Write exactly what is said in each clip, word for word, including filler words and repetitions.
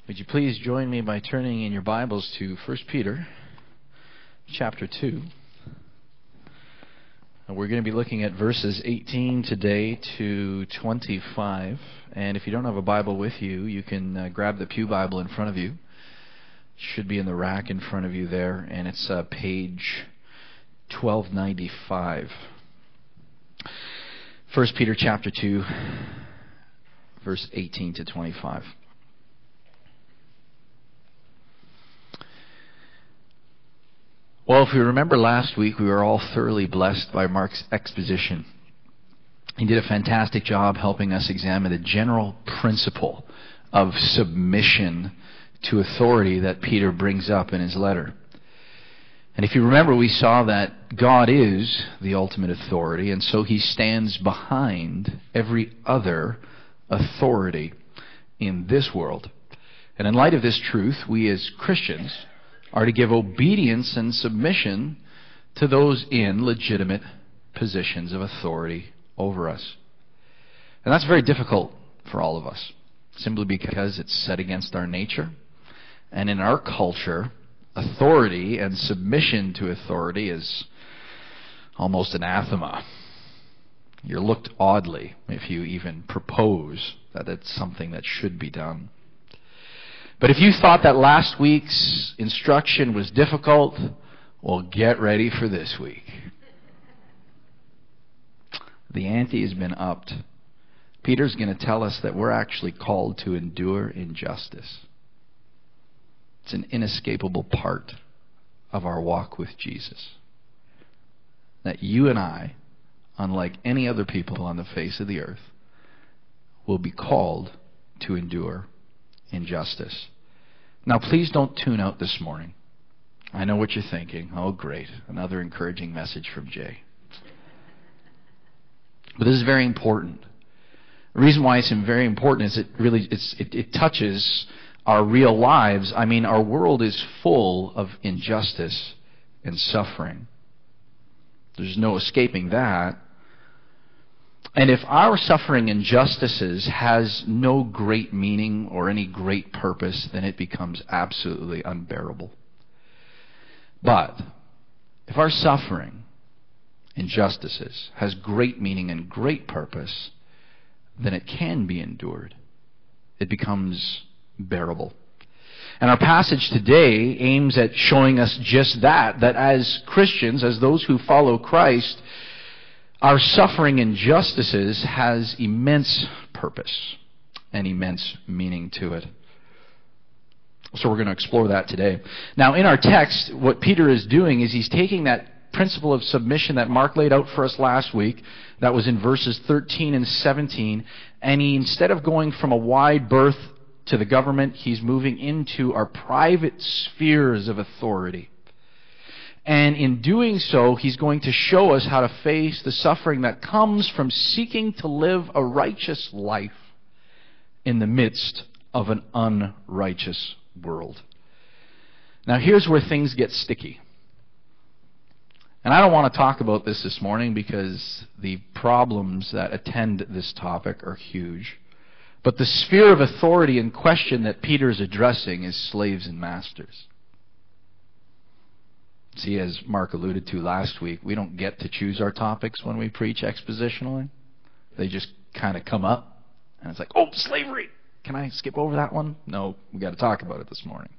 Would you please join me by turning in your Bibles to First Peter chapter two. And we're going to be looking at verses eighteen today to twenty-five. And if you don't have a Bible with you, you can uh, grab the pew Bible in front of you. It should be in the rack in front of you there, and it's uh, page twelve ninety-five. First Peter chapter two, verse eighteen to twenty-five. Well, if we remember last week, we were all thoroughly blessed by Mark's exposition. He did a fantastic job helping us examine the general principle of submission to authority that Peter brings up in his letter. And if you remember, we saw that God is the ultimate authority, and so He stands behind every other authority in this world. And in light of this truth, we as Christians are to give obedience and submission to those in legitimate positions of authority over us. And that's very difficult for all of us, simply because it's set against our nature. And in our culture, authority and submission to authority is almost anathema. You're looked oddly if you even propose that it's something that should be done. But if you thought that last week's instruction was difficult, well, get ready for this week. The ante has been upped. Peter's going to tell us that we're actually called to endure injustice. It's an inescapable part of our walk with Jesus. That you and I, unlike any other people on the face of the earth, will be called to endure injustice. Now, please don't tune out this morning. I know what you're thinking. Oh, great. Another encouraging message from Jay. But this is very important. The reason why it's very important is it really it's, it, it touches our real lives. I mean, our world is full of injustice and suffering. There's no escaping that. And if our suffering injustices has no great meaning or any great purpose, then it becomes absolutely unbearable. But if our suffering injustices has great meaning and great purpose, then it can be endured. It becomes bearable. And our passage today aims at showing us just that, that as Christians, as those who follow Christ, our suffering injustices has immense purpose and immense meaning to it. So we're going to explore that today. Now, in our text, what Peter is doing is he's taking that principle of submission that Mark laid out for us last week, that was in verses thirteen and seventeen, and he, instead of going from a wide berth to the government, he's moving into our private spheres of authority. And in doing so, he's going to show us how to face the suffering that comes from seeking to live a righteous life in the midst of an unrighteous world. Now, here's where things get sticky. And I don't want to talk about this this morning because the problems that attend this topic are huge. But the sphere of authority in question that Peter is addressing is slaves and masters. See, as Mark alluded to last week, we don't get to choose our topics when we preach expositionally. They just kind of come up, and it's like, oh, slavery! Can I skip over that one? No, we got to talk about it this morning.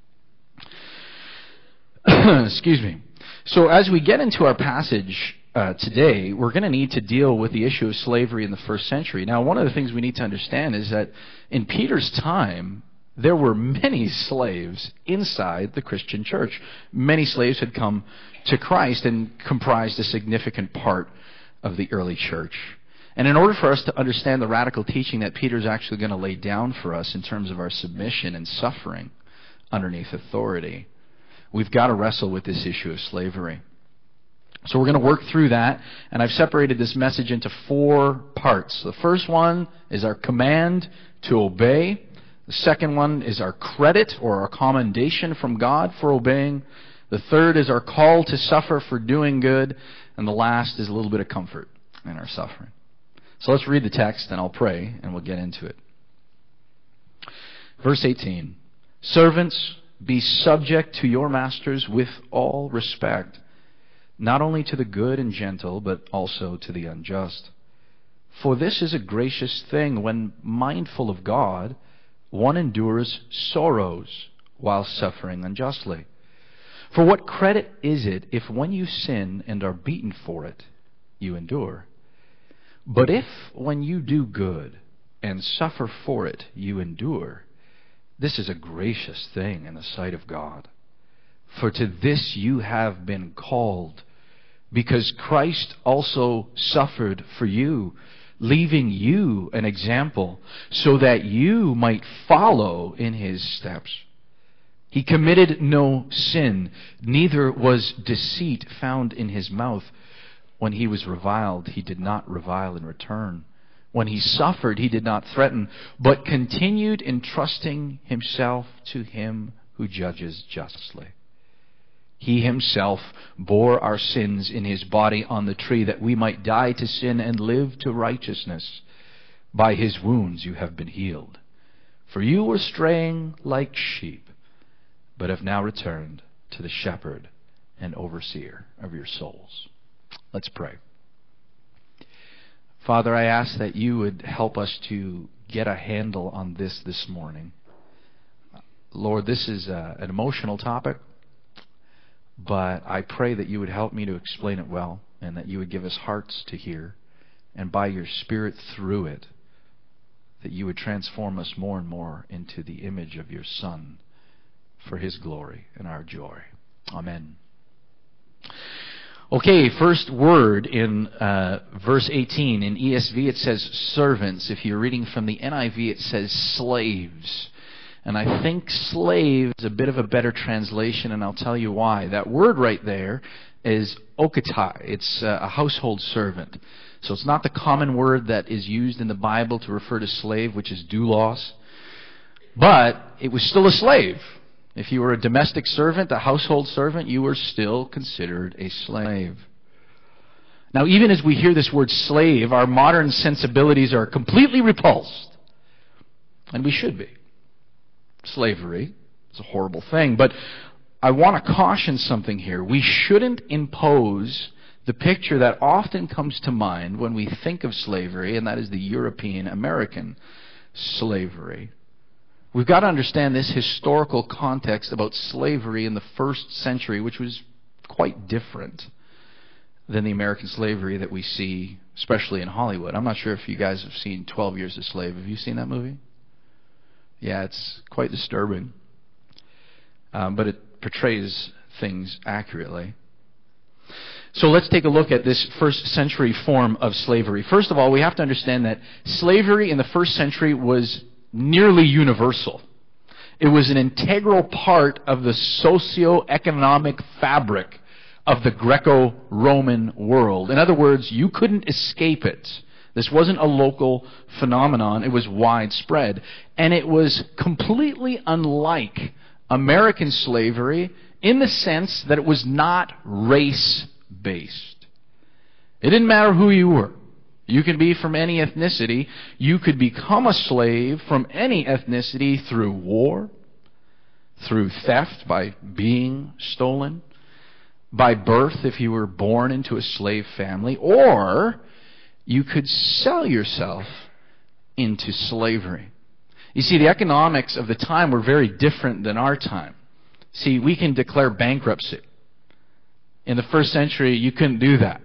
Excuse me. So as we get into our passage uh, today, we're going to need to deal with the issue of slavery in the first century. Now, one of the things we need to understand is that in Peter's time, there were many slaves inside the Christian church. Many slaves had come to Christ and comprised a significant part of the early church. And in order for us to understand the radical teaching that Peter's actually going to lay down for us in terms of our submission and suffering underneath authority, we've got to wrestle with this issue of slavery. So we're going to work through that, and I've separated this message into four parts. The first one is our command to obey. The second one is our credit or our commendation from God for obeying. The third is our call to suffer for doing good. And the last is a little bit of comfort in our suffering. So let's read the text and I'll pray and we'll get into it. Verse eighteen. Servants, be subject to your masters with all respect, not only to the good and gentle, but also to the unjust. For this is a gracious thing when, mindful of God, one endures sorrows while suffering unjustly. For what credit is it if when you sin and are beaten for it, you endure? But if when you do good and suffer for it, you endure, this is a gracious thing in the sight of God. For to this you have been called, because Christ also suffered for you, leaving you an example, so that you might follow in his steps. He committed no sin, neither was deceit found in his mouth. When he was reviled, he did not revile in return. When he suffered, he did not threaten, but continued entrusting himself to him who judges justly. He himself bore our sins in his body on the tree, that we might die to sin and live to righteousness. By his wounds you have been healed. For you were straying like sheep, but have now returned to the shepherd and overseer of your souls. Let's pray. Father, I ask that you would help us to get a handle on this this morning. Lord, this is a, an emotional topic, but I pray that you would help me to explain it well, and that you would give us hearts to hear, and by your Spirit through it, that you would transform us more and more into the image of your Son, for his glory and our joy. Amen. Okay, first word in uh, verse eighteen. In E S V it says servants. If you're reading from the N I V it says slaves. And I think slave is a bit of a better translation, and I'll tell you why. That word right there is okatai. It's uh, a household servant. So it's not the common word that is used in the Bible to refer to slave, which is doulos. But it was still a slave. If you were a domestic servant, a household servant, you were still considered a slave. Now, even as we hear this word slave, our modern sensibilities are completely repulsed. And we should be. Slavery is a horrible thing. But I want to caution something here. We shouldn't impose the picture that often comes to mind when we think of slavery, and that is the European American slavery. We've got to understand this historical context about slavery in the first century, which was quite different than the American slavery that we see, especially in Hollywood. I'm not sure if you guys have seen twelve Years a Slave. Have you seen that movie? Yeah, it's quite disturbing. Um, but it portrays things accurately. So let's take a look at this first century form of slavery. First of all, we have to understand that slavery in the first century was nearly universal. It was an integral part of the socio-economic fabric of the Greco-Roman world. In other words, you couldn't escape it. This wasn't a local phenomenon. It was widespread. And it was completely unlike American slavery in the sense that it was not race-based. It didn't matter who you were. You could be from any ethnicity. You could become a slave from any ethnicity through war, through theft by being stolen, by birth if you were born into a slave family, or you could sell yourself into slavery. You see, the economics of the time were very different than our time. See, we can declare bankruptcy. In the first century, you couldn't do that.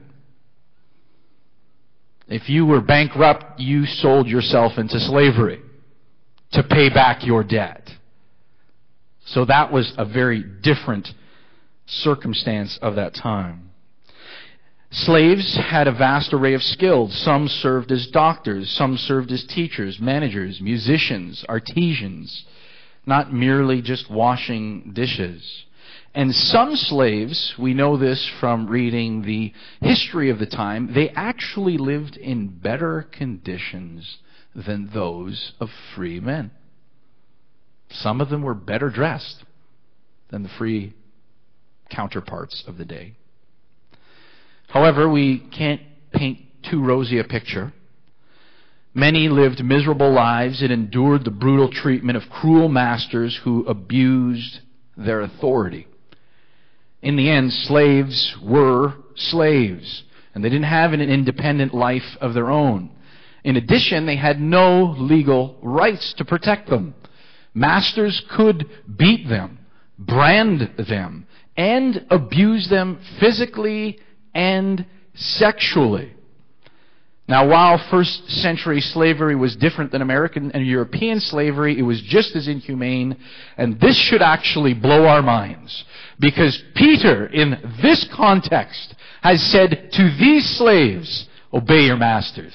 If you were bankrupt, you sold yourself into slavery to pay back your debt. So that was a very different circumstance of that time. Slaves had a vast array of skills. Some served as doctors, some served as teachers, managers, musicians, artisans, not merely just washing dishes. And some slaves, we know this from reading the history of the time, they actually lived in better conditions than those of free men. Some of them were better dressed than the free counterparts of the day. However, we can't paint too rosy a picture. Many lived miserable lives and endured the brutal treatment of cruel masters who abused their authority. In the end, slaves were slaves, and they didn't have an independent life of their own. In addition, they had no legal rights to protect them. Masters could beat them, brand them, and abuse them physically and sexually. Now, while first century slavery was different than American and European slavery, it was just as inhumane, and this should actually blow our minds. Because Peter, in this context, has said to these slaves, obey your masters.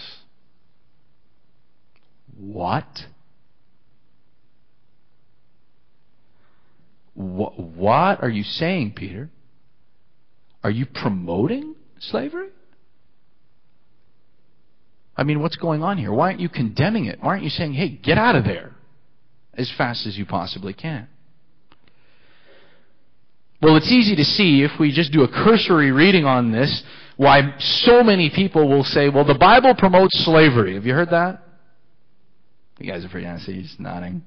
What? What, what are you saying, Peter? Are you promoting slavery? I mean, what's going on here? Why aren't you condemning it? Why aren't you saying, hey, get out of there as fast as you possibly can? Well, it's easy to see if we just do a cursory reading on this why so many people will say, well, the Bible promotes slavery. Have you heard that? You guys are pretty honest. He's nodding.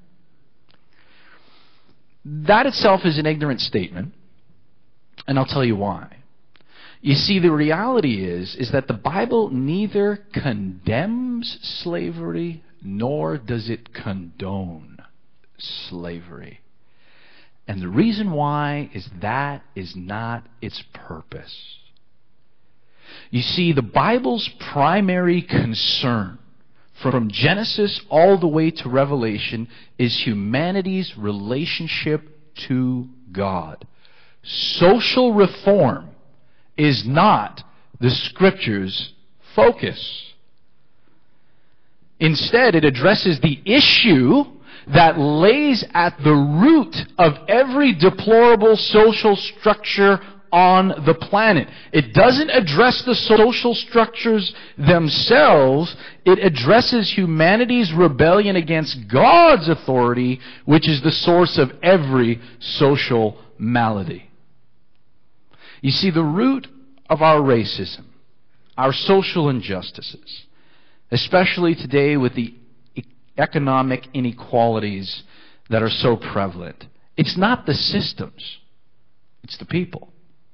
That itself is an ignorant statement, and I'll tell you why. You see, the reality is, is that the Bible neither condemns slavery nor does it condone slavery. And the reason why is that is not its purpose. You see, the Bible's primary concern from Genesis all the way to Revelation is humanity's relationship to God. Social reform is not the Scripture's focus. Instead, it addresses the issue that lays at the root of every deplorable social structure on the planet. It doesn't address the social structures themselves. It addresses humanity's rebellion against God's authority, which is the source of every social malady. You see, the root of our racism, our social injustices, especially today with the economic inequalities that are so prevalent, it's not the systems, it's the people.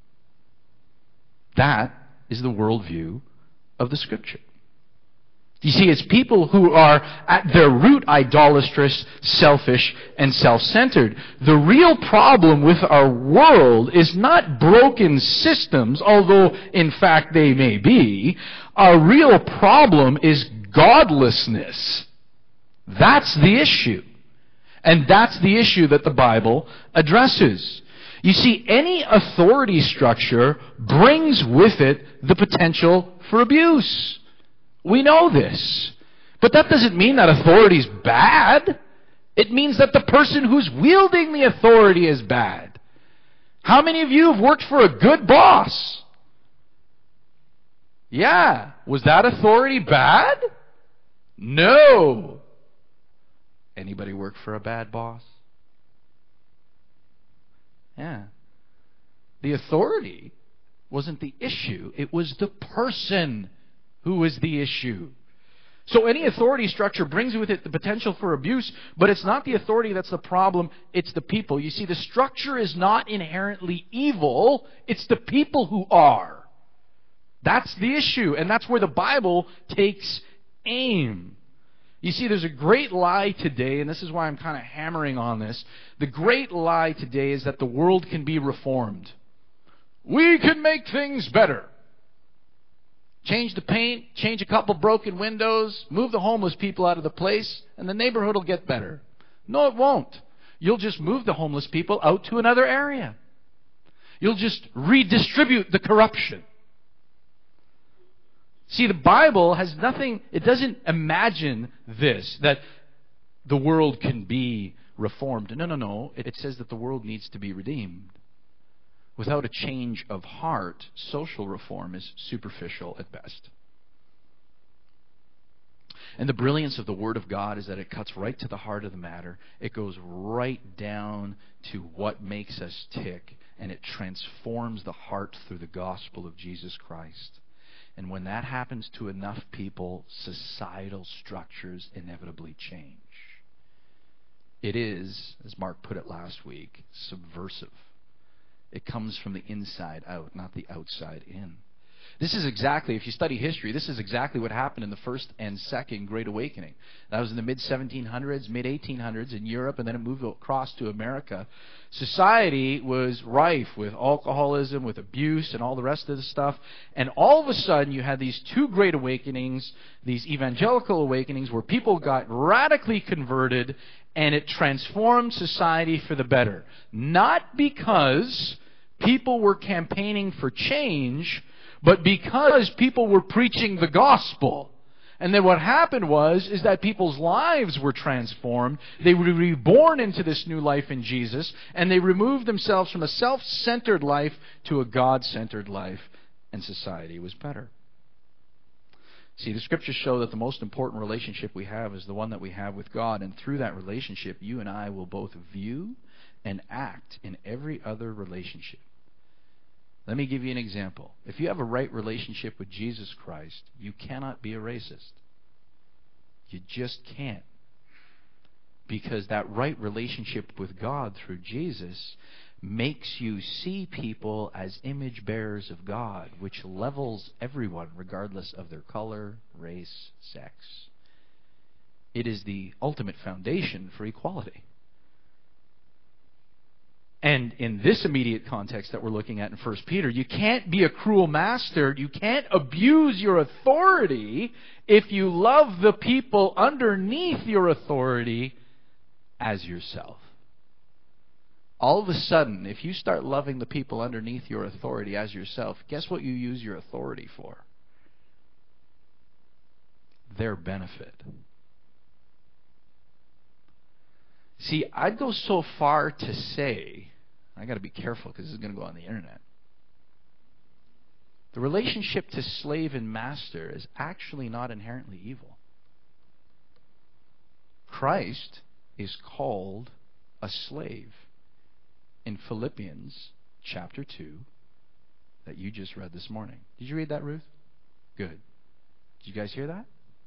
That is the worldview of the Scripture. You see, it's people who are at their root idolatrous, selfish, and self-centered. The real problem with our world is not broken systems, although in fact they may be. Our real problem is godlessness. That's the issue. And that's the issue that the Bible addresses. You see, any authority structure brings with it the potential for abuse. We know this. But that doesn't mean that authority is bad. It means that the person who's wielding the authority is bad. How many of you have worked for a good boss? Yeah. Was that authority bad? No. Anybody work for a bad boss? Yeah. The authority wasn't the issue. It was the person who was the issue. So any authority structure brings with it the potential for abuse, but it's not the authority that's the problem, it's the people. You see, the structure is not inherently evil, it's the people who are. That's the issue, and that's where the Bible takes aim. You see, there's a great lie today, and this is why I'm kind of hammering on this. The great lie today is that the world can be reformed. We can make things better. Change the paint, change a couple broken windows, move the homeless people out of the place, and the neighborhood will get better. No, it won't. You'll just move the homeless people out to another area. You'll just redistribute the corruption. See, the Bible has nothing, it doesn't imagine this, that the world can be reformed. No, no, no. It says that the world needs to be redeemed. Without a change of heart, social reform is superficial at best. And the brilliance of the Word of God is that it cuts right to the heart of the matter. It goes right down to what makes us tick, and it transforms the heart through the gospel of Jesus Christ. And when that happens to enough people, societal structures inevitably change. It is, as Mark put it last week, subversive. It comes from the inside out, not the outside in. This is exactly, if you study history, this is exactly what happened in the First and Second Great Awakening. That was in the mid seventeen hundreds, mid eighteen hundreds in Europe, and then it moved across to America. Society was rife with alcoholism, with abuse, and all the rest of the stuff. And all of a sudden, you had these two great awakenings, these evangelical awakenings, where people got radically converted, and it transformed society for the better. Not because people were campaigning for change, but because people were preaching the gospel. And then what happened was, is that people's lives were transformed. They were reborn into this new life in Jesus, and they removed themselves from a self-centered life to a God-centered life, and society was better. See, the Scriptures show that the most important relationship we have is the one that we have with God, and through that relationship, you and I will both view and act in every other relationship. Let me give you an example. If you have a right relationship with Jesus Christ, you cannot be a racist. You just can't. Because that right relationship with God through Jesus makes you see people as image bearers of God, which levels everyone regardless of their color, race, sex. It is the ultimate foundation for equality. And in this immediate context that we're looking at in First Peter, you can't be a cruel master. You can't abuse your authority if you love the people underneath your authority as yourself. All of a sudden, if you start loving the people underneath your authority as yourself, guess what you use your authority for? Their benefit. See, I'd go so far to say, I got to be careful because this is going to go on the internet. The relationship to slave and master is actually not inherently evil. Christ is called a slave in Philippians chapter two that you just read this morning. Did you read that, Ruth? Good. Did you guys hear that?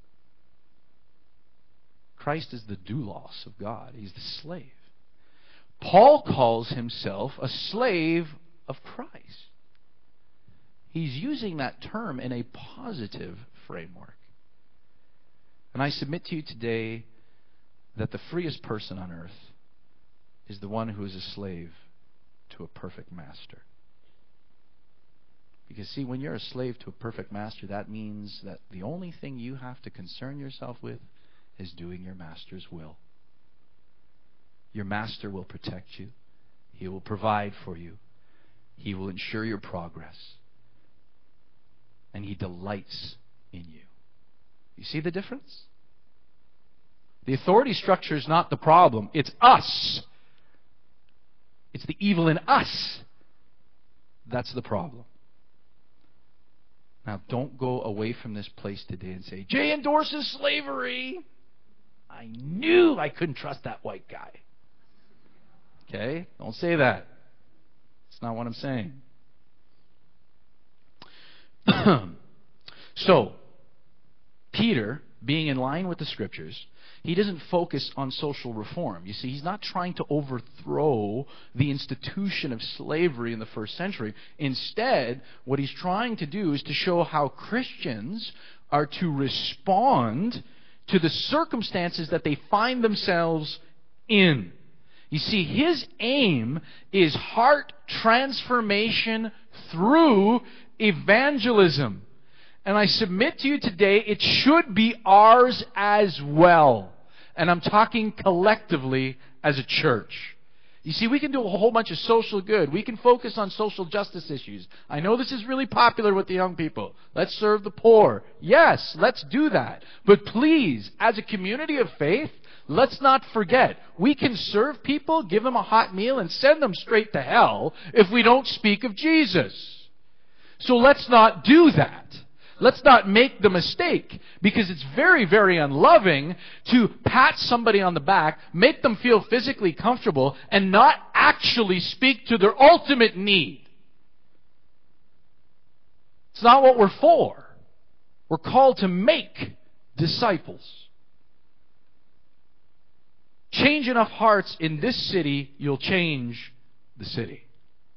Christ is the doulos of God. He's the slave. Paul calls himself a slave of Christ. He's using that term in a positive framework. And I submit to you today that the freest person on earth is the one who is a slave to a perfect master. Because see, when you're a slave to a perfect master, that means that the only thing you have to concern yourself with is doing your master's will. Your master will protect you. He will provide for you. He will ensure your progress. And He delights in you. You see the difference? The authority structure is not the problem. It's us. It's the evil in us. That's the problem. Now, don't go away from this place today and say, Jay endorses slavery. I knew I couldn't trust that white guy. Okay? Don't say that. That's not what I'm saying. So, Peter, being in line with the Scriptures, he doesn't focus on social reform. You see, he's not trying to overthrow the institution of slavery in the first century. Instead, what he's trying to do is to show how Christians are to respond to the circumstances that they find themselves in. You see, his aim is heart transformation through evangelism. And I submit to you today, it should be ours as well. And I'm talking collectively as a church. You see, we can do a whole bunch of social good. We can focus on social justice issues. I know this is really popular with the young people. Let's serve the poor. Yes, let's do that. But please, as a community of faith, let's not forget, we can serve people, give them a hot meal, and send them straight to hell if we don't speak of Jesus. So let's not do that. Let's not make the mistake, because it's very, very unloving to pat somebody on the back, make them feel physically comfortable, and not actually speak to their ultimate need. It's not what we're for. We're called to make disciples. Change enough hearts in this city, you'll change the city.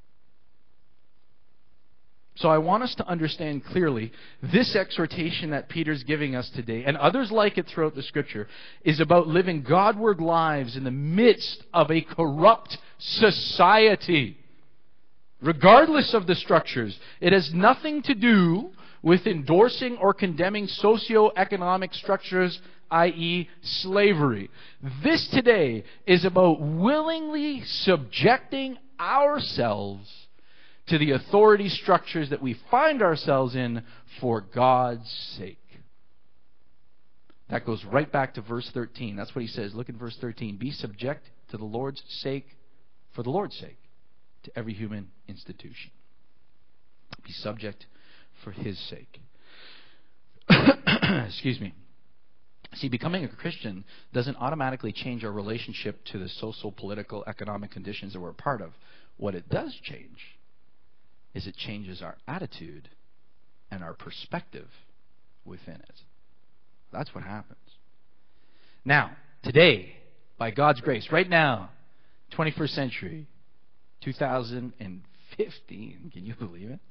So I want us to understand clearly this exhortation that Peter's giving us today, and others like it throughout the Scripture, is about living Godward lives in the midst of a corrupt society. Regardless of the structures, it has nothing to do with endorsing or condemning socio-economic structures, that is slavery. This today is about willingly subjecting ourselves to the authority structures that we find ourselves in for God's sake. That goes right back to verse thirteen. That's what he says. Look at verse thirteen. Be subject to the Lord's sake, for the Lord's sake, to every human institution. Be subject for His sake. Excuse me. See, becoming a Christian doesn't automatically change our relationship to the social, political, economic conditions that we're a part of. What it does change is it changes our attitude and our perspective within it. That's what happens. Now, today, by God's grace, right now, twenty-first century, two thousand fifteen, can you believe it?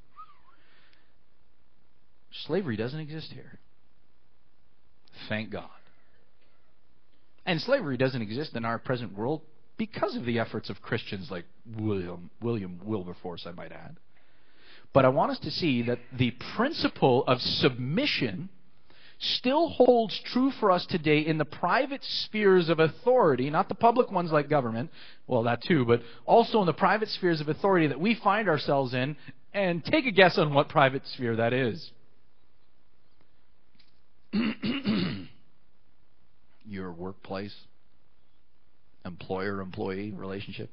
Slavery doesn't exist here. Thank God. And slavery doesn't exist in our present world because of the efforts of Christians like William, William Wilberforce, I might add. But I want us to see that the principle of submission still holds true for us today in the private spheres of authority, not the public ones like government, well, that too, but also in the private spheres of authority that we find ourselves in. And take a guess on what private sphere that is. Your workplace, employer-employee relationship.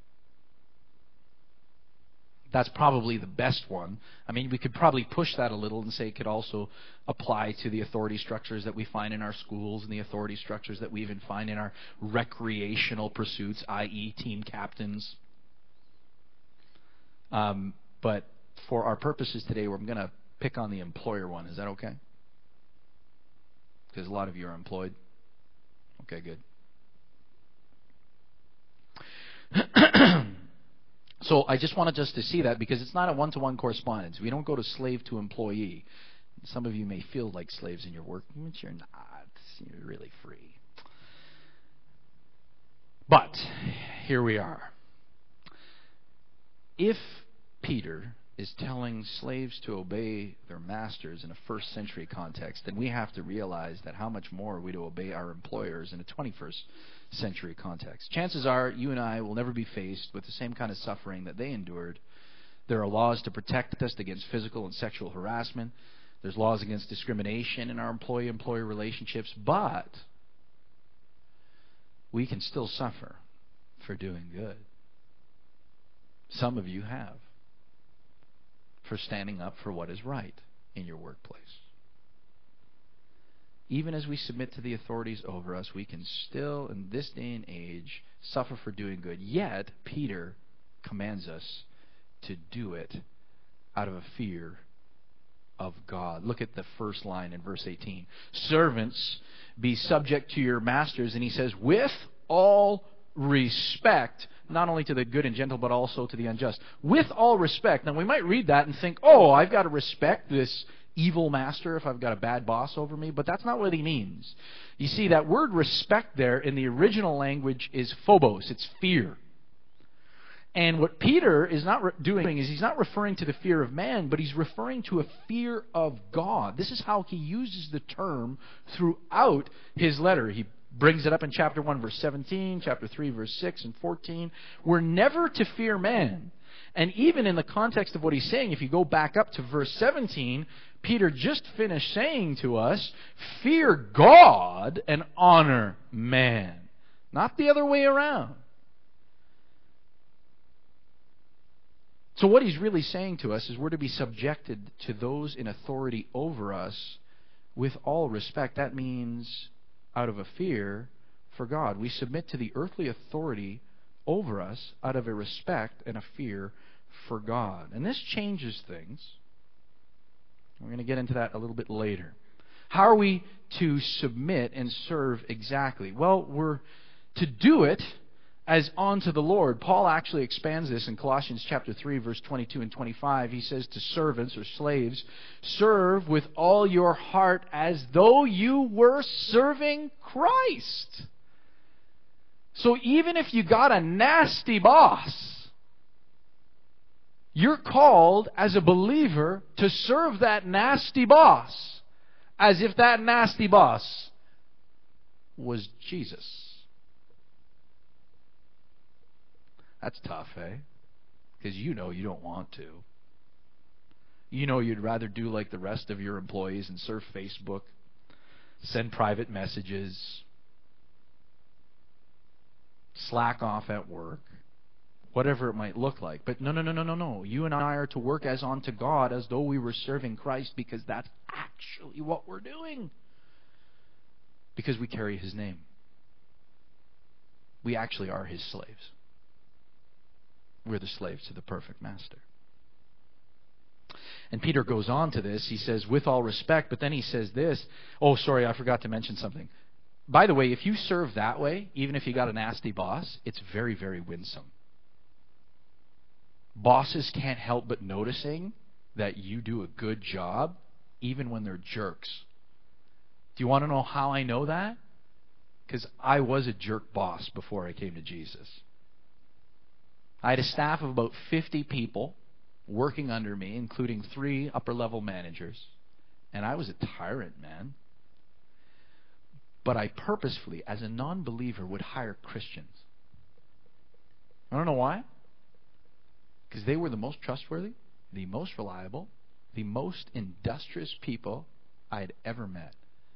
That's probably the best one. I mean, we could probably push that a little and say it could also apply to the authority structures that we find in our schools and the authority structures that we even find in our recreational pursuits, that is team captains. Um, but for our purposes today, we're going to pick on the employer one. Is that okay? Because a lot of you are employed. Okay, good. So I just wanted us to see that because it's not a one-to-one correspondence. We don't go to slave to employee. Some of you may feel like slaves in your work, but you're not. You're really free. But here we are. If Peter is telling slaves to obey their masters in a first century context, then we have to realize that how much more are we to obey our employers in a twenty-first century context. Chances are you and I will never be faced with the same kind of suffering that they endured. There are laws to protect us against physical and sexual harassment. There's laws against discrimination in our employee-employer relationships, but we can still suffer for doing good. Some of you have, for standing up for what is right in your workplace. Even as we submit to the authorities over us, we can still, in this day and age, suffer for doing good. Yet, Peter commands us to do it out of a fear of God. Look at the first line in verse eighteen. Servants, be subject to your masters. And he says, with all respect, not only to the good and gentle, but also to the unjust. With all respect. Now, we might read that and think, oh, I've got to respect this evil master if I've got a bad boss over me. But that's not what he means. You see, that word respect there in the original language is phobos. It's fear. And what Peter is not re- doing is he's not referring to the fear of man, but he's referring to a fear of God. This is how he uses the term throughout his letter. He brings it up in chapter one, verse seventeen, chapter three, verse six and fourteen. We're never to fear man. And even in the context of what he's saying, if you go back up to verse seventeen, Peter just finished saying to us, fear God and honor man. Not the other way around. So what he's really saying to us is we're to be subjected to those in authority over us with all respect. That means out of a fear for God. We submit to the earthly authority over us out of a respect and a fear for God. And this changes things. We're going to get into that a little bit later. How are we to submit and serve exactly? Well, we're to do it as unto the Lord. Paul actually expands this in Colossians chapter three, verse twenty-two and twenty-five. He says to servants or slaves, serve with all your heart as though you were serving Christ. So even if you got a nasty boss, you're called as a believer to serve that nasty boss as if that nasty boss was Jesus. That's tough, eh? Because you know you don't want to. You know you'd rather do like the rest of your employees and surf Facebook, send private messages, slack off at work, whatever it might look like. But no, no, no, no, no, no. You and I are to work as unto God as though we were serving Christ, because that's actually what we're doing. Because we carry His name. We actually are His slaves. We're the slaves to the perfect master. And Peter goes on to this. He says, with all respect, but then he says this. Oh, sorry, I forgot to mention something. By the way, if you serve that way, even if you got a nasty boss, it's very, very winsome. Bosses can't help but noticing that you do a good job, even when they're jerks. Do you want to know how I know that? Because I was a jerk boss before I came to Jesus. I had a staff of about fifty people working under me, including three upper-level managers. And I was a tyrant, man. But I purposefully, as a non-believer, would hire Christians. I don't know why. Because they were the most trustworthy, the most reliable, the most industrious people I had ever met.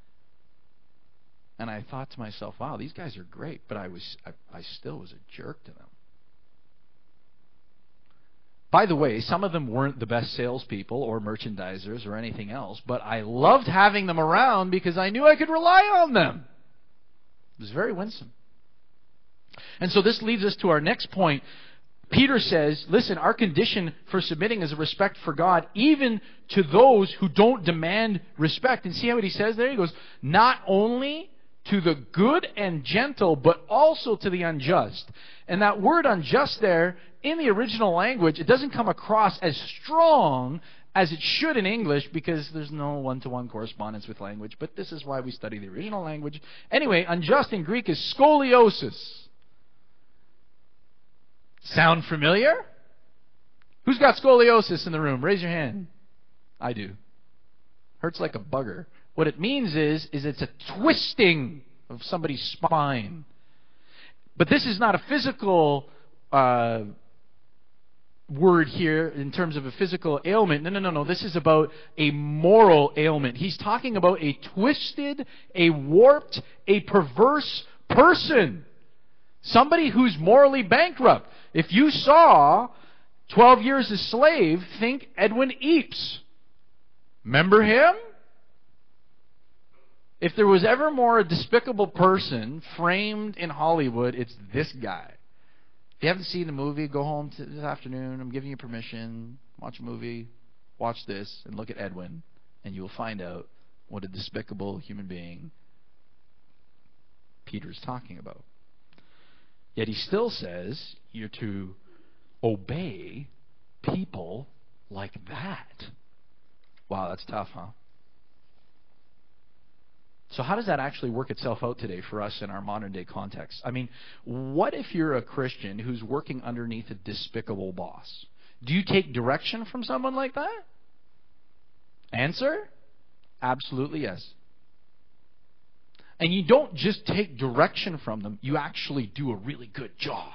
And I thought to myself, wow, these guys are great, but I was I, I still was a jerk to them. By the way, some of them weren't the best salespeople or merchandisers or anything else, but I loved having them around because I knew I could rely on them. It was very winsome. And so this leads us to our next point. Peter says, listen, our condition for submitting is a respect for God, even to those who don't demand respect. And see what he says there? He goes, not only to the good and gentle, but also to the unjust. And that word unjust there, in the original language, it doesn't come across as strong as it should in English, because there's no one-to-one correspondence with language. But this is why we study the original language. Anyway, unjust in Greek is scoliosis. Sound familiar? Who's got scoliosis in the room? Raise your hand. I do. Hurts like a bugger. What it means is, is it's a twisting of somebody's spine. But this is not a physical uh, word here in terms of a physical ailment. No, no, no, no. This is about a moral ailment. He's talking about a twisted, a warped, a perverse person. Somebody who's morally bankrupt. If you saw twelve Years a Slave, think Edwin Eaps. Remember him? If there was ever more a despicable person framed in Hollywood, it's this guy. If you haven't seen the movie, go home to this afternoon. I'm giving you permission. Watch a movie. Watch this and look at Edwin, and you will find out what a despicable human being Peter's talking about. Yet he still says you're to obey people like that. Wow, that's tough, huh? So how does that actually work itself out today for us in our modern day context? I mean, what if you're a Christian who's working underneath a despicable boss? Do you take direction from someone like that? Answer? Absolutely yes. And you don't just take direction from them, you actually do a really good job.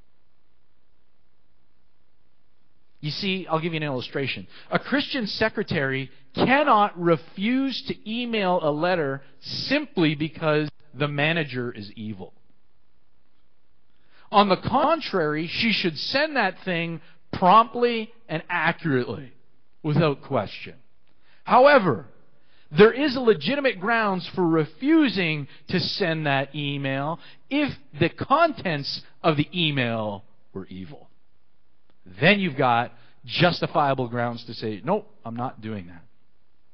You see, I'll give you an illustration. A Christian secretary cannot refuse to email a letter simply because the manager is evil. On the contrary, she should send that thing promptly and accurately, without question. However, there is a legitimate grounds for refusing to send that email if the contents of the email were evil. Then you've got justifiable grounds to say, nope, I'm not doing that.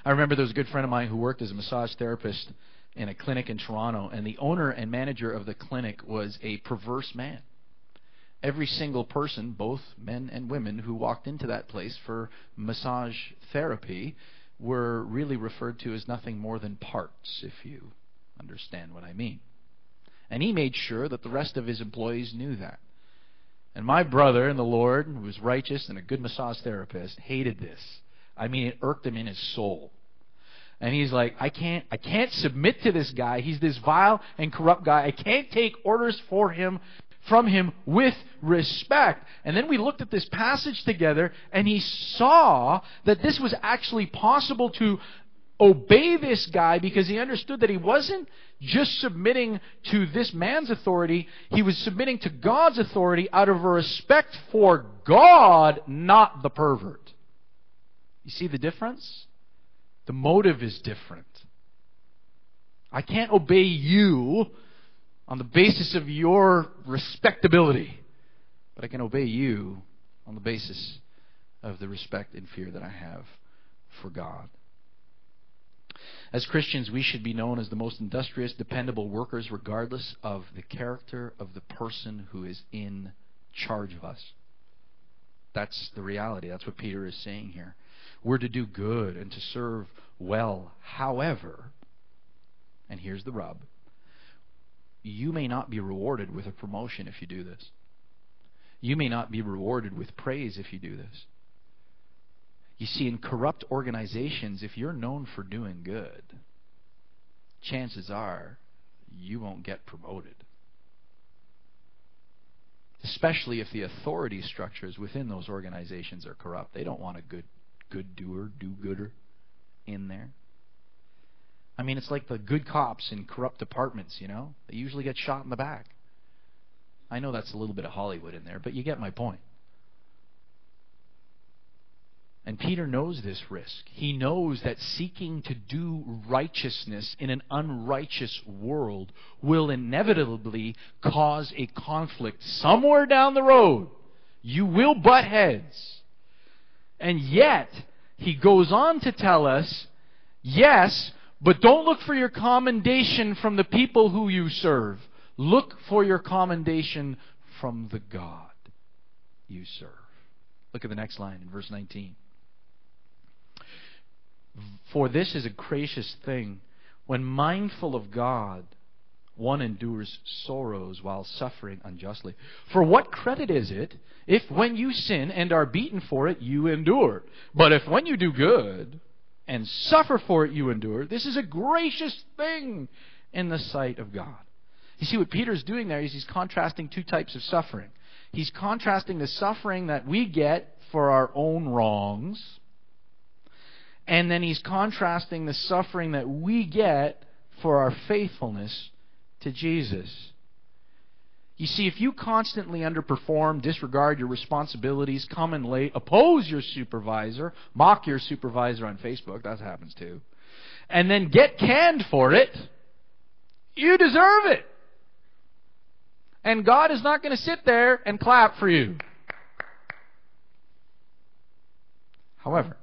I remember there was a good friend of mine who worked as a massage therapist in a clinic in Toronto, and the owner and manager of the clinic was a perverse man. Every single person, both men and women, who walked into that place for massage therapy were really referred to as nothing more than parts, if you understand what I mean. And he made sure that the rest of his employees knew that. And my brother in the Lord, who was righteous and a good massage therapist, hated this. I mean, it irked him in his soul. And he's like, I can't, I can't submit to this guy. He's this vile and corrupt guy. I can't take orders for him, from him with respect. And then we looked at this passage together, and he saw that this was actually possible to obey this guy, because he understood that he wasn't just submitting to this man's authority. He was submitting to God's authority out of a respect for God, not the pervert. You see the difference? The motive is different. I can't obey you on the basis of your respectability, but I can obey you on the basis of the respect and fear that I have for God. As Christians, we should be known as the most industrious, dependable workers, regardless of the character of the person who is in charge of us. That's the reality. That's what Peter is saying here. We're to do good and to serve well. However, and here's the rub, you may not be rewarded with a promotion if you do this. You may not be rewarded with praise if you do this. You see, in corrupt organizations, if you're known for doing good, chances are you won't get promoted. Especially if the authority structures within those organizations are corrupt. They don't want a good good doer, do-gooder in there. I mean, it's like the good cops in corrupt departments, you know? They usually get shot in the back. I know that's a little bit of Hollywood in there, but you get my point. And Peter knows this risk. He knows that seeking to do righteousness in an unrighteous world will inevitably cause a conflict somewhere down the road. You will butt heads. And yet, he goes on to tell us, yes, but don't look for your commendation from the people who you serve. Look for your commendation from the God you serve. Look at the next line in verse nineteen. For this is a gracious thing, when mindful of God, one endures sorrows while suffering unjustly. For what credit is it if when you sin and are beaten for it, you endure? But if when you do good and suffer for it, you endure, this is a gracious thing in the sight of God. You see what Peter's doing there is he's contrasting two types of suffering. He's contrasting the suffering that we get for our own wrongs, and then he's contrasting the suffering that we get for our faithfulness to Jesus. You see, if you constantly underperform, disregard your responsibilities, come in late, oppose your supervisor, mock your supervisor on Facebook, that happens too, and then get canned for it, you deserve it. And God is not going to sit there and clap for you. However,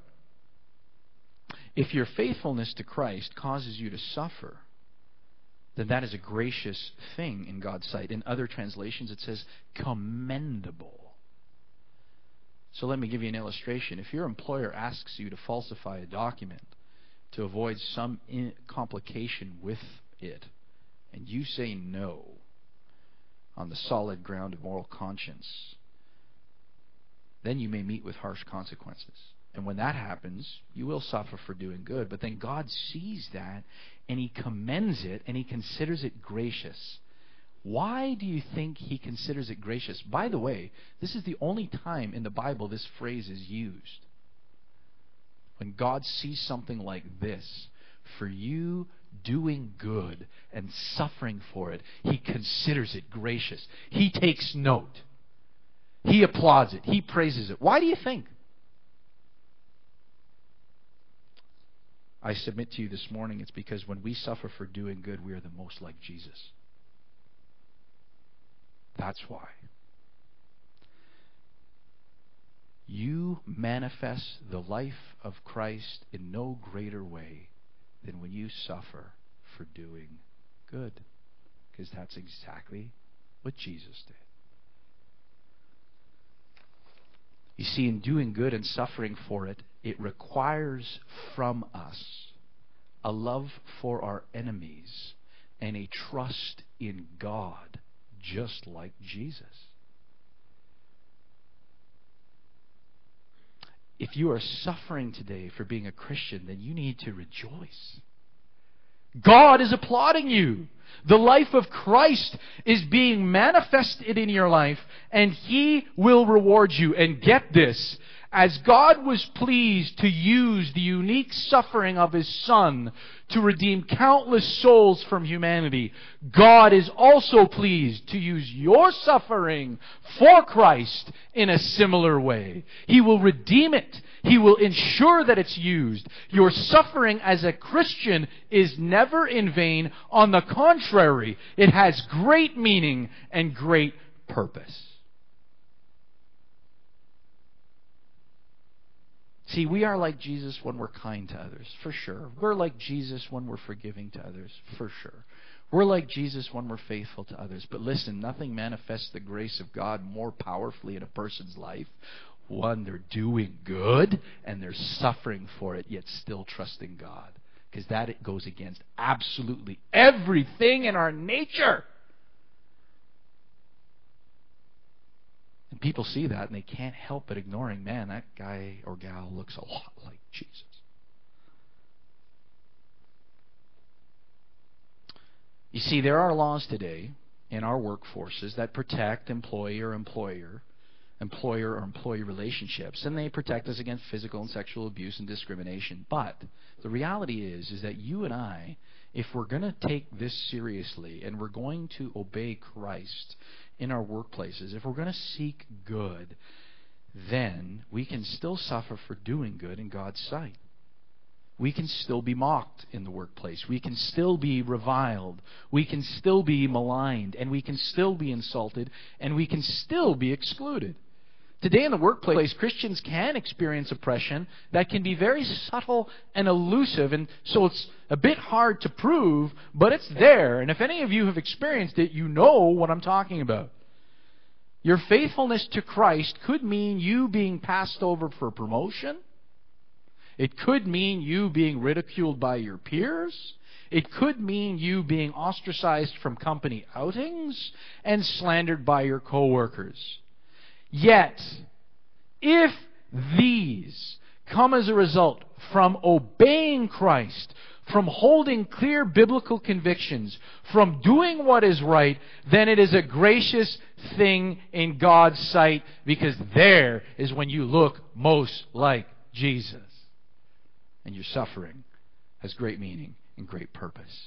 if your faithfulness to Christ causes you to suffer, then that is a gracious thing in God's sight. In other translations, it says commendable. So let me give you an illustration. If your employer asks you to falsify a document to avoid some complication with it, and you say no on the solid ground of moral conscience, then you may meet with harsh consequences. And when that happens, you will suffer for doing good. But then God sees that, and He commends it, and He considers it gracious. Why do you think He considers it gracious? By the way, this is the only time in the Bible this phrase is used. When God sees something like this, for you doing good and suffering for it, He considers it gracious. He takes note. He applauds it. He praises it. Why do you think? I submit to you this morning, it's because when we suffer for doing good, we are the most like Jesus. That's why. you manifest the life of Christ in no greater way than when you suffer for doing good. Because that's exactly what Jesus did. You see, in doing good and suffering for it, it requires from us a love for our enemies and a trust in God, just like Jesus. If you are suffering today for being a Christian, then you need to rejoice. God is applauding you. The life of Christ is being manifested in your life, and He will reward you. And get this, as God was pleased to use the unique suffering of His Son to redeem countless souls from humanity, God is also pleased to use your suffering for Christ in a similar way. He will redeem it. He will ensure that it's used. Your suffering as a Christian is never in vain. On the contrary, it has great meaning and great purpose. See, we are like Jesus when we're kind to others, for sure. We're like Jesus when we're forgiving to others, for sure. We're like Jesus when we're faithful to others. But listen, nothing manifests the grace of God more powerfully in a person's life when they're doing good and they're suffering for it, yet still trusting God. Because that it goes against absolutely everything in our nature. And people see that and they can't help but ignoring, man, that guy or gal looks a lot like Jesus. You see, there are laws today in our workforces that protect employee or employer, employer or employee relationships, and they protect us against physical and sexual abuse and discrimination. But the reality is, is that you and I, if we're going to take this seriously and we're going to obey Christ in our workplaces, if we're going to seek good, then we can still suffer for doing good in God's sight. We can still be mocked in the workplace. We can still be reviled. We can still be maligned. And we can still be insulted. And we can still be excluded. Today in the workplace, Christians can experience oppression that can be very subtle and elusive. And so it's a bit hard to prove, but it's there. And if any of you have experienced it, you know what I'm talking about. Your faithfulness to Christ could mean you being passed over for promotion. It could mean you being ridiculed by your peers. It could mean you being ostracized from company outings and slandered by your coworkers. Yet, if these come as a result from obeying Christ, from holding clear biblical convictions, from doing what is right, then it is a gracious thing in God's sight, because there is when you look most like Jesus. And your suffering has great meaning and great purpose.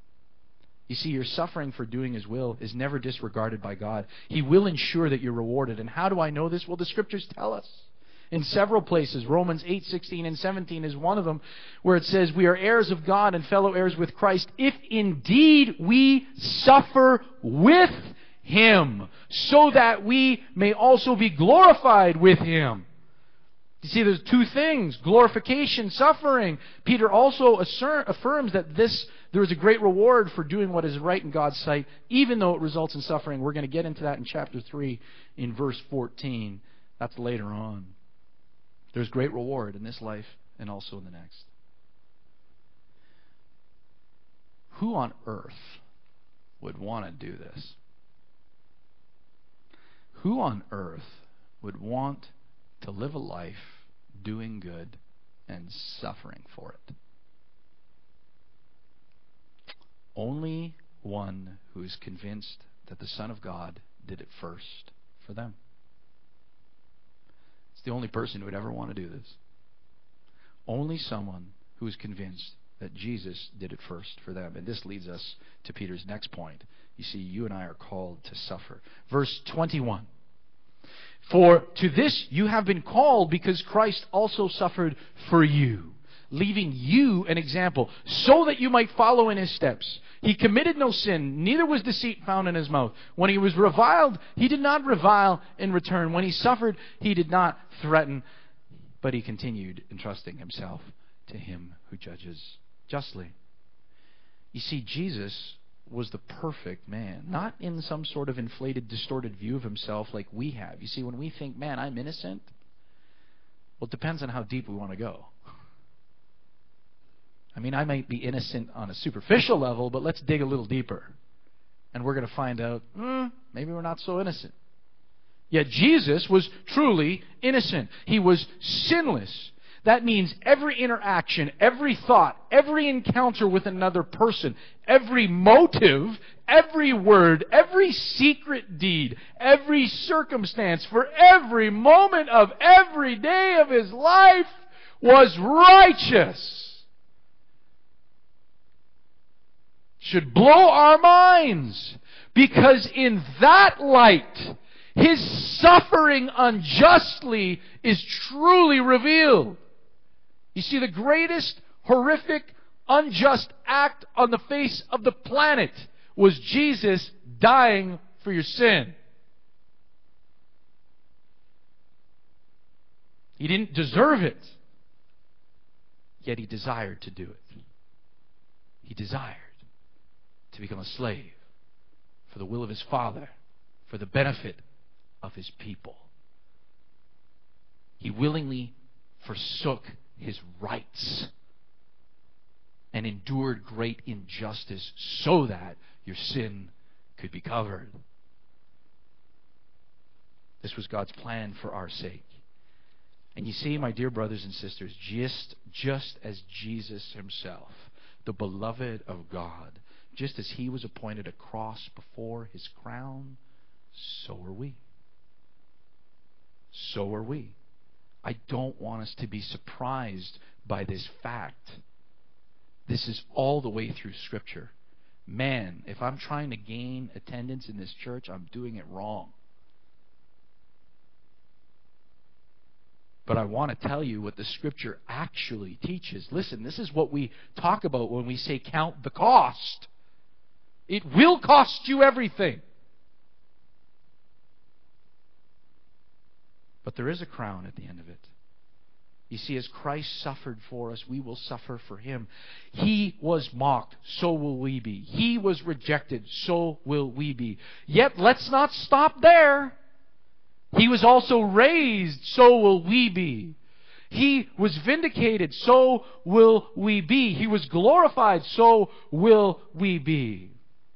You see, your suffering for doing His will is never disregarded by God. He will ensure that you're rewarded. And how do I know this? Well, the Scriptures tell us. In several places, Romans eight, sixteen, and seventeen is one of them, where it says, we are heirs of God and fellow heirs with Christ, if indeed we suffer with Him, so that we may also be glorified with Him. You see, there's two things, glorification, suffering. Peter also assur- affirms that this there is a great reward for doing what is right in God's sight, even though it results in suffering. We're going to get into that in chapter three, in verse fourteen. That's later on. There's great reward in this life and also in the next. Who on earth would want to do this? Who on earth would want to live a life doing good and suffering for it? Only one who is convinced that the Son of God did it first for them. It's the only person who would ever want to do this. Only someone who is convinced that Jesus did it first for them. And this leads us to Peter's next point. You see, you and I are called to suffer. Verse twenty-one. For to this you have been called, because Christ also suffered for you, leaving you an example, so that you might follow in His steps. He committed no sin, neither was deceit found in His mouth. When He was reviled, He did not revile in return. When He suffered, He did not threaten, but He continued entrusting Himself to Him who judges justly. You see, Jesus was the perfect man, not in some sort of inflated, distorted view of Himself like we have. You see, when we think, man, I'm innocent, well, it depends on how deep we want to go. I mean, I might be innocent on a superficial level, but let's dig a little deeper. And we're going to find out, hmm, maybe we're not so innocent. Yet Jesus was truly innocent. He was sinless. That means every interaction, every thought, every encounter with another person, every motive, every word, every secret deed, every circumstance, for every moment of every day of His life was righteous. Should blow our minds, because in that light, His suffering unjustly is truly revealed. You see, the greatest, horrific, unjust act on the face of the planet was Jesus dying for your sin. He didn't deserve it, yet He desired to do it. He desired to become a slave for the will of His Father, for the benefit of His people. He willingly forsook His rights and endured great injustice so that your sin could be covered. This was God's plan for our sake. And you see, my dear brothers and sisters, just, just as Jesus Himself, the beloved of God, just as He was appointed a cross before His crown, so are we. So are we. I don't want us to be surprised by this fact. This is all the way through Scripture. Man, if I'm trying to gain attendance in this church, I'm doing it wrong. But I want to tell you what the Scripture actually teaches. Listen, this is what we talk about when we say count the cost. It will cost you everything. But there is a crown at the end of it. You see, as Christ suffered for us, we will suffer for Him. He was mocked, so will we be. He was rejected, so will we be. Yet, let's not stop there. He was also raised, so will we be. He was vindicated, so will we be. He was glorified, so will we be.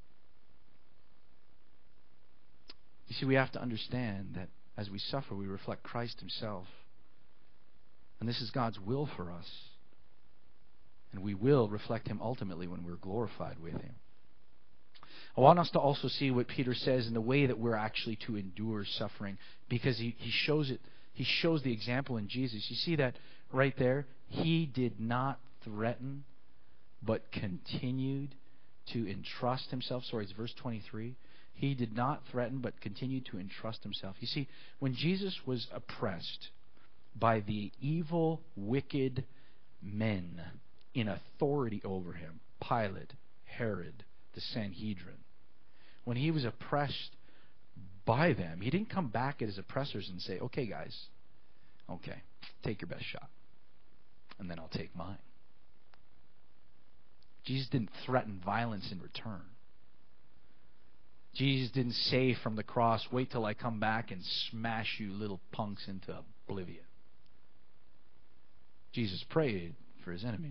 You see, we have to understand that as we suffer, we reflect Christ Himself. And this is God's will for us. And we will reflect Him ultimately when we're glorified with Him. I want us to also see what Peter says in the way that we're actually to endure suffering, because he, he shows it. He shows the example in Jesus. You see that right there? He did not threaten, but continued to entrust Himself. Sorry, it's verse twenty-three. He did not threaten, but continued to entrust Himself. You see, when Jesus was oppressed by the evil, wicked men in authority over Him, Pilate, Herod, the Sanhedrin, when He was oppressed by them, He didn't come back at His oppressors and say, okay, guys, okay, take your best shot, and then I'll take mine. Jesus didn't threaten violence in return. Jesus didn't say from the cross, wait till I come back and smash you little punks into oblivion. Jesus prayed for His enemies.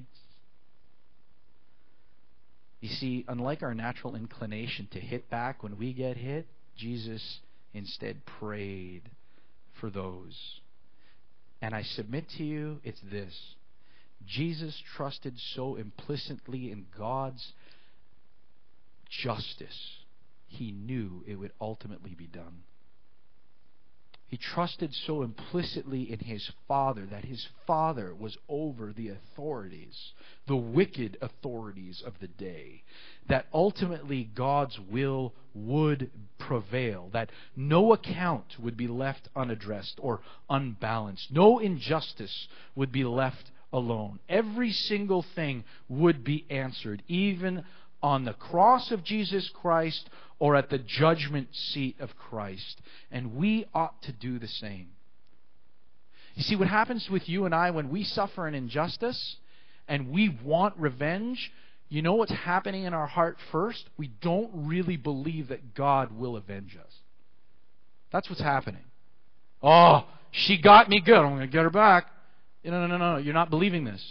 You see, unlike our natural inclination to hit back when we get hit, Jesus instead prayed for those. And I submit to you, it's this. Jesus trusted so implicitly in God's justice, He knew it would ultimately be done. He trusted so implicitly in His Father that His Father was over the authorities, the wicked authorities of the day, that ultimately God's will would prevail, that no account would be left unaddressed or unbalanced, no injustice would be left alone. Every single thing would be answered, even on the cross of Jesus Christ or at the judgment seat of Christ. And we ought to do the same. You see, what happens with you and I when we suffer an injustice and we want revenge, you know what's happening in our heart first? We don't really believe that God will avenge us. That's what's happening. Oh, she got me good. I'm going to get her back. No, no, no, no. You're not believing this.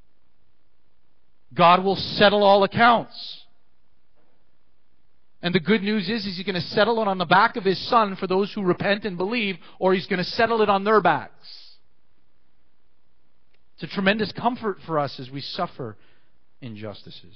God will settle all accounts. And the good news is, is He's going to settle it on the back of His Son for those who repent and believe, or He's going to settle it on their backs. It's a tremendous comfort for us as we suffer injustices.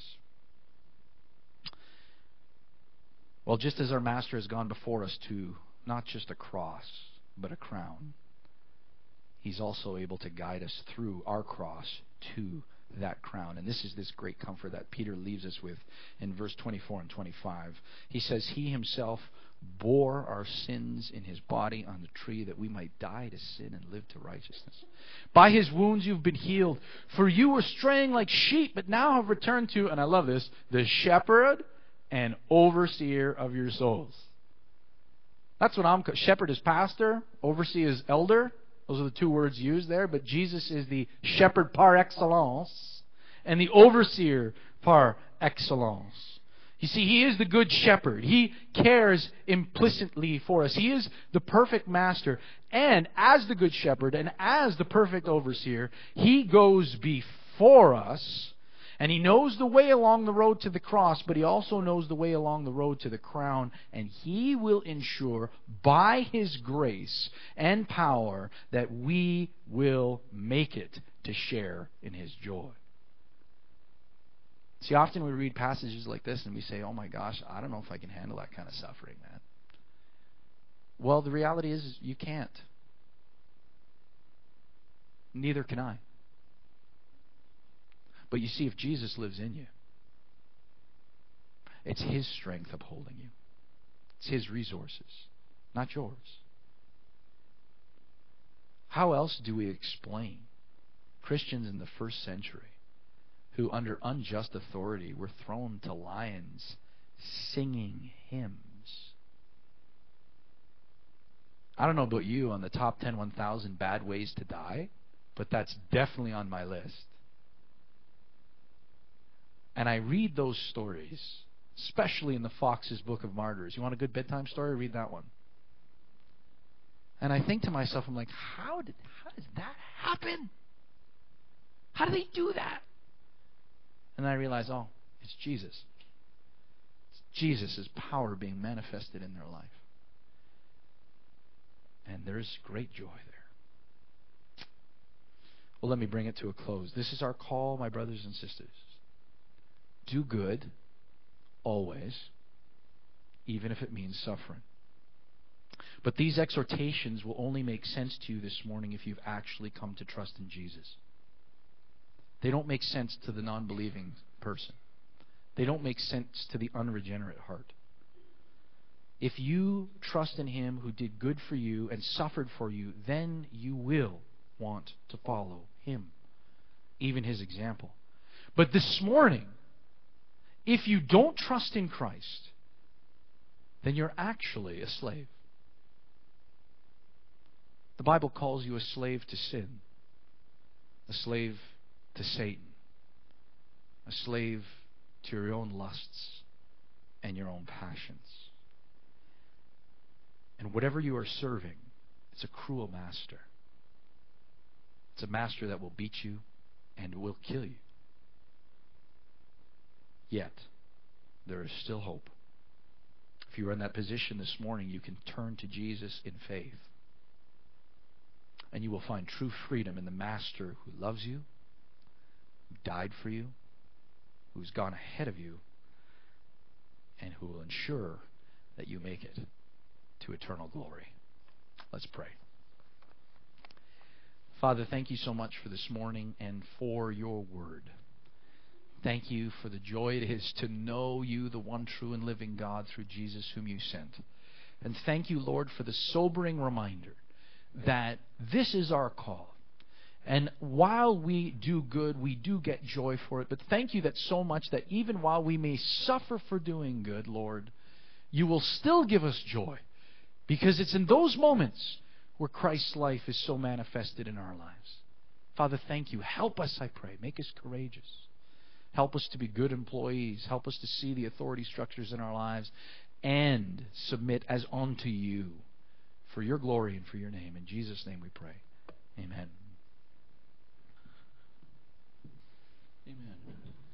Well, just as our Master has gone before us to not just a cross, but a crown, He's also able to guide us through our cross to that crown. And this is this great comfort that Peter leaves us with in verse twenty-four and twenty-five. He says, He Himself bore our sins in His body on the tree, that we might die to sin and live to righteousness. By His wounds you've been healed. For you were straying like sheep, but now have returned to, and I love this, the shepherd and overseer of your souls. That's what I'm... Shepherd is pastor, overseer is elder. Those are the two words used there. But Jesus is the shepherd par excellence and the overseer par excellence. You see, He is the good shepherd. He cares implicitly for us. He is the perfect master. And as the good shepherd and as the perfect overseer, He goes before us. And He knows the way along the road to the cross, but He also knows the way along the road to the crown. And He will ensure by His grace and power that we will make it to share in His joy. See, often we read passages like this and we say, oh my gosh, I don't know if I can handle that kind of suffering, man. Well, the reality is you can't. Neither can I. But you see, if Jesus lives in you, it's His strength upholding you. It's His resources, not yours. How else do we explain Christians in the first century who, under unjust authority, were thrown to lions singing hymns? I don't know about you on the top ten, one thousand bad ways to die, but that's definitely on my list. And I read those stories, especially in the Fox's Book of Martyrs. You want a good bedtime story? Read that one. And I think to myself, I'm like, how did how does that happen? How do they do that? And I realize, oh, it's Jesus. It's Jesus' power being manifested in their life. And there's great joy there. Well, let me bring it to a close. This is our call, my brothers and sisters. Do good, always, even if it means suffering. But these exhortations will only make sense to you this morning if you've actually come to trust in Jesus. They don't make sense to the non-believing person. They don't make sense to the unregenerate heart. If you trust in Him who did good for you and suffered for you, then you will want to follow Him, even His example. But this morning, if you don't trust in Christ, then you're actually a slave. The Bible calls you a slave to sin, a slave to Satan, a slave to your own lusts and your own passions. And whatever you are serving, it's a cruel master. It's a master that will beat you and will kill you. Yet, there is still hope. If you are in that position this morning, you can turn to Jesus in faith. And you will find true freedom in the Master who loves you, who died for you, who's gone ahead of you, and who will ensure that you make it to eternal glory. Let's pray. Father, thank you so much for this morning and for your word. Thank you for the joy it is to know you, the one true and living God, through Jesus whom you sent. And thank you, Lord, for the sobering reminder that this is our call. And while we do good, we do get joy for it. But thank you that so much that even while we may suffer for doing good, Lord, you will still give us joy. Because it's in those moments where Christ's life is so manifested in our lives. Father, thank you. Help us, I pray. Make us courageous. Help us to be good employees. Help us to see the authority structures in our lives and submit as unto you for your glory and for your name. In Jesus' name we pray. Amen. Amen.